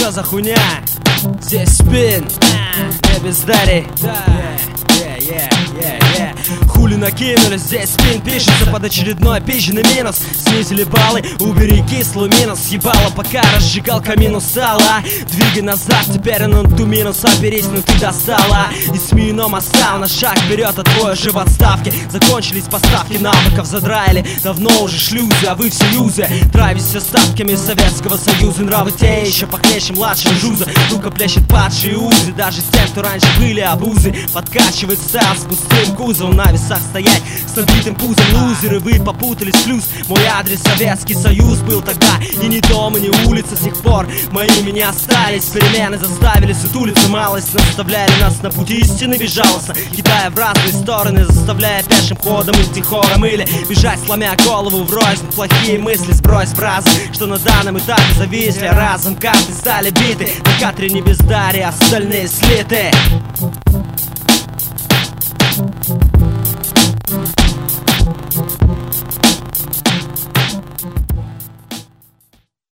Чё за хуйня? Здесь спин, не бездарей. Хули накинули, здесь спин пишется под очередной пизженный минус. Снизили баллы, убери кислую минус. Съебало, пока разжигал камину сала. Двигай назад, теперь на ту минус. Оперись, но ты достала. И СМИ, но мостал на шаг вперед, а твой уже в отставке. Закончились поставки навыков, задраили давно уже шлюзы, а вы все юзы. Травись остатками Советского Союза. Нравы те еще похлеще младшего жуза. Рука плещет падшие узы. Даже с тем, кто раньше были обузы. Подкачивает стайл с пустым кузовом. На весах стоять с набитым пузом. Лузеры, вы попутались в плюс. Мой адрес Советский Союз был тогда. И ни дом, и ни улица с тех пор моими не остались. Перемены заставили сутулиться малость. Наставляли нас на пути истины безжалостно, кидая в разные стороны, заставляя пешим ходом идти хором. Или бежать, сломя голову врознь. Плохие мысли сбрось фразы, что на данном этапе зависли. Разом карты стали биты. На катре не бездарие, остальные слиты.